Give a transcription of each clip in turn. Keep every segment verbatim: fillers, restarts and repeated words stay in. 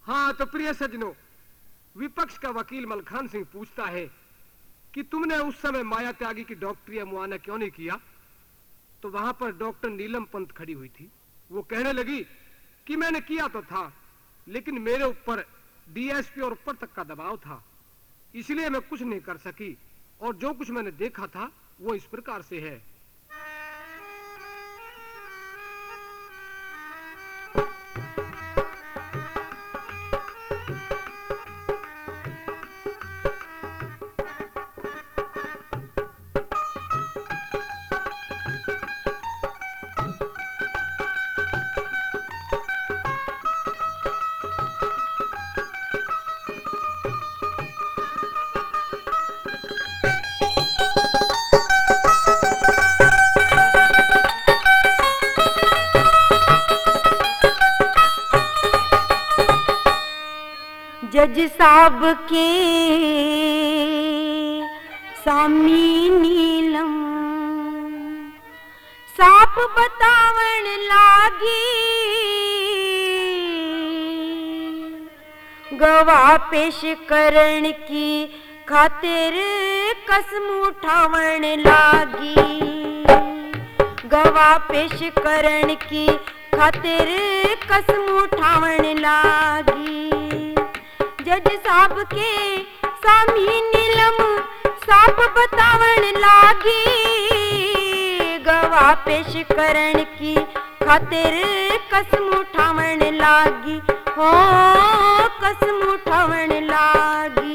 हाँ तो प्रिय सज्जनों, विपक्ष का वकील मलखान सिंह पूछता है कि तुमने उस समय माया त्यागी की डॉक्टरी या मुआयना क्यों नहीं किया? तो वहां पर डॉक्टर नीलम पंत खड़ी हुई थी। वो कहने लगी कि मैंने किया तो था, लेकिन मेरे ऊपर डीएसपी और ऊपर तक का दबाव था, इसलिए मैं कुछ नहीं कर सकी, और जो कुछ मैंने देखा था वो इस प्रकार से है। जज साहब के सामी नीलम साप बतावण लागी, गवाह पेश करण की खातिर कसम उठावण लागी, गवाह पेश करण की खातिर कसम उठावण लागी। जज साहब के सामी नीलम साप बतावण लागी, गवाह पेश करण की खातिर कसम उठावण लागी, हो कसम उठावण लागी।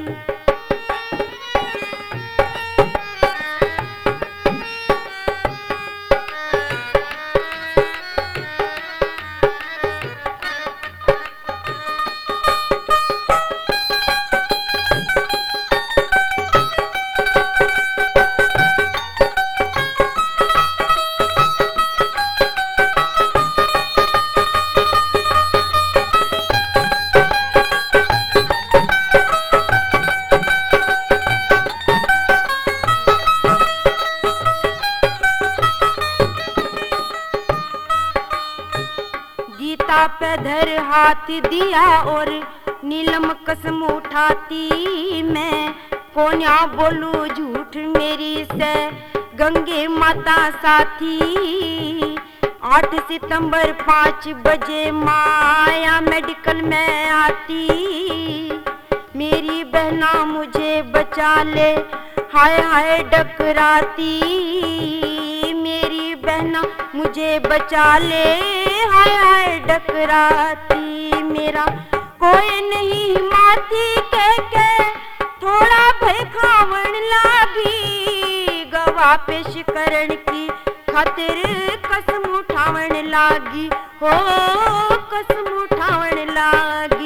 गीता पे धर हाथ दिया और नीलम कसम उठाती, मैं कोन्या बोलू झूठ मेरी से गंगे माता साथी। आठ सितंबर पाँच बजे माया मेडिकल में आती, मेरी बहना मुझे बचा ले हाय हाय डकराती, मेरी बहना मुझे बचा ले हाय हाय डकराती। मेरा कोई नहीं माती कह के थोड़ा भय खावण लागी, गवाह पेश करण की खातिर कसम उठावण लागी, हो कसम उठावण लागी।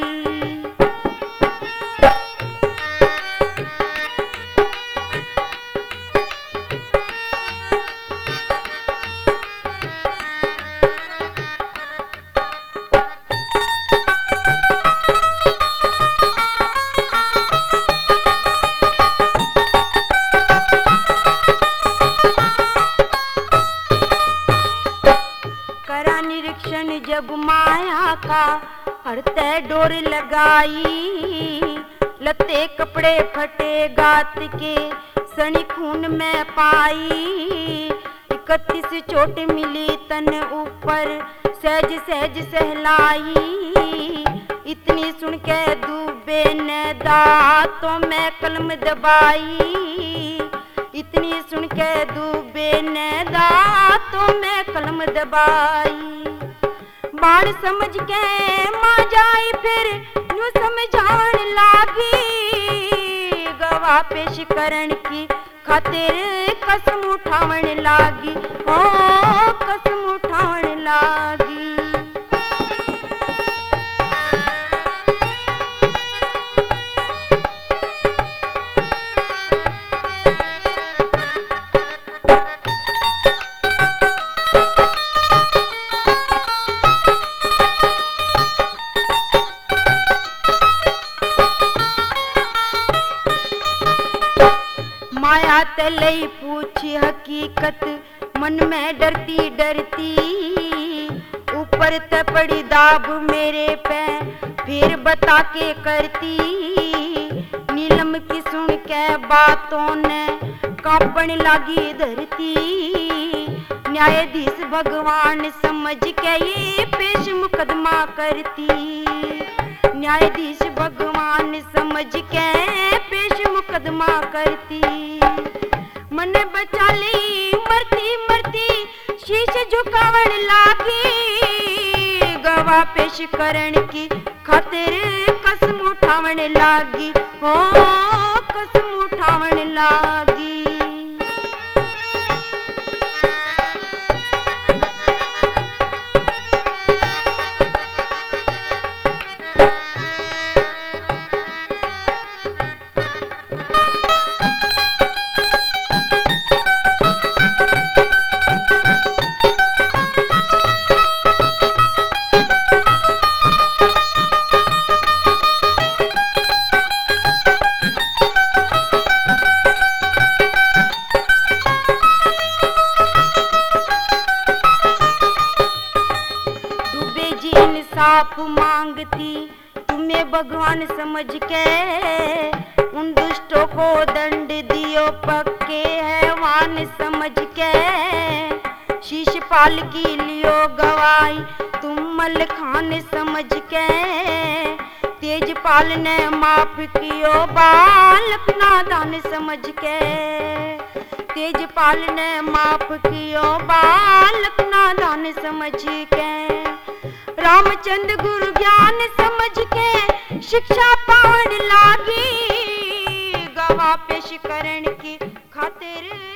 जब माया का हरते डोर लगाई, लत्ते कपड़े फटे गात के सनी खून में पाई, इकतीस चोट मिली तन ऊपर सहज सहज सहलाई, इतनी सुन के डूबे ने दांतों में कलम दबाई, इतनी सुन के डूबे ने दांतों में कलम दबाई। बाण समझ के मां जाई फिर यूं समझावन लागी, गवाह पेश करण की खातिर कसम उठावण लागी, ओ कसम उठावण लागी। माया तलई पूछी हकीकत मन में डरती डरती, ऊपर ते पड़ी दाब मेरे पे फिर बता के करती। नीलम की सुन के बातों ने कांपन लागी धरती। न्यायाधीश भगवान समझ के ये पेश मुकदमा करती। न्यायाधीश भगवान समझ के पेश मुकदमा करती। मन बचा ली मरती मरती शीश झुकावण लागी। गवाह पेश करण की खातिर कसम उठावण लागी। हो कसम उठावण लागी। इंसाफ मांगती तुम्हें भगवान समझ के। उन दुष्टों को दंड दियो पक्के हैवान समझ के। शीशपाल की लियो गवाही तुम मलखान समझ के। तेजपाल ने माफ कियो बालक नादान समझ के। तेजपाल ने माफ कियो बालक नादान समझ के। रामचंद्र गुरु ज्ञान समझ के शिक्षा पावन लागी। गवाह पेश करण की खातिर